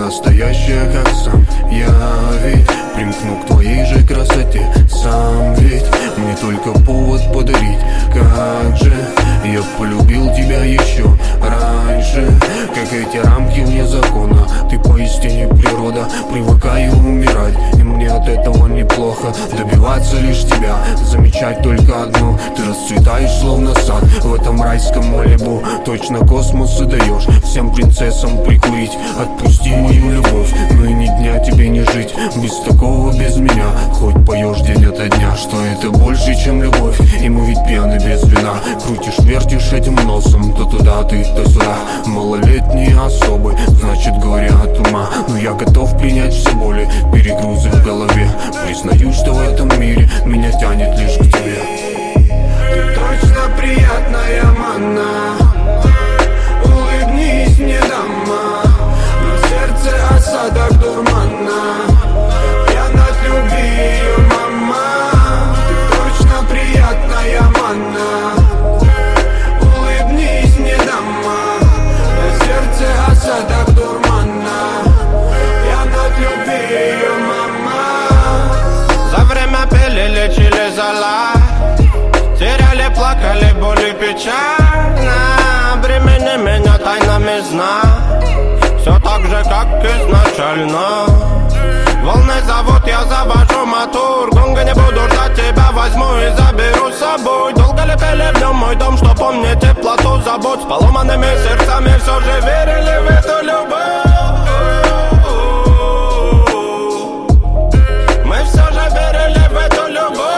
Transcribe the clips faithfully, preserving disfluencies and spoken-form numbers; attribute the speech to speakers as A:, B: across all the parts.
A: настоящая, как сам я ведь примкну к твоей же красоте сам ведь. Мне только повод подарить, как же я полюбил тебя еще раньше. Как эти рамки вне закона, ты поистине природа. Привыкаю умирать, и мне от этого неплохо. Добиваться лишь тебя, замечать только одно: ты расцветаешь словно сад в этом райском Малибу. Точно космос и даешь всем принцессам прикурить. Отпусти мою любовь, но и ни дня тебе не жить без такого, без меня. Хоть поешь день ото дня, что это больше, чем любовь. И мы ведь пьяны без вина. Крутишь, вертишь этим носом, то туда ты, то сюда. Малолетние особы, значит горе от ума. Но я готов принять все боли, перегрузы в голове. Признаю, что в этом мире меня тянет лишь к тебе. Ты точно приятная манна. Улыбнись мне, дама. На сердце осадок дурмана. Пьян от любви ее мама. Ты точно приятная манна. Улыбнись мне, дама. На сердце осадок дурмана. Пьян от любви ее мама.
B: За время пили, лечили зала. Теряли, плакали, боли, печально. Бремени меня тайнами сна. Все так же, как изначально. Волны зовут, я завожу мотор. Гонга, не буду ждать тебя, возьму и заберу с собой. Долго ли пели в нем мой дом, что помнит теплоту забот. С поломанными сердцами все же верили в эту любовь. Мы все же верили в эту любовь.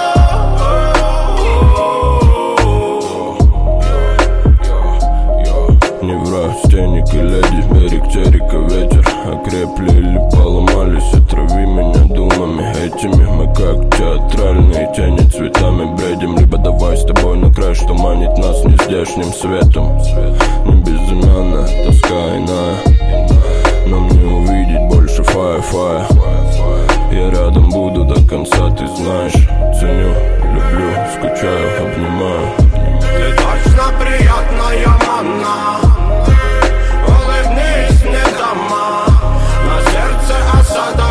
B: Неврастенник и леди, берег терека, ветер. Окрепли или поломались, отрави меня думами этими. Мы как театральные тени, цветами бредим. Либо давай с тобой на край, что манит нас нездешним светом. Не безымянная, тоска иная. Нам не увидеть больше фая-фая. Я рядом буду до конца, ты знаешь. Ценю, люблю, скучаю, обнимаю.
A: Ты точно приятная манна. Улыбнись мне, дама. На сердце осада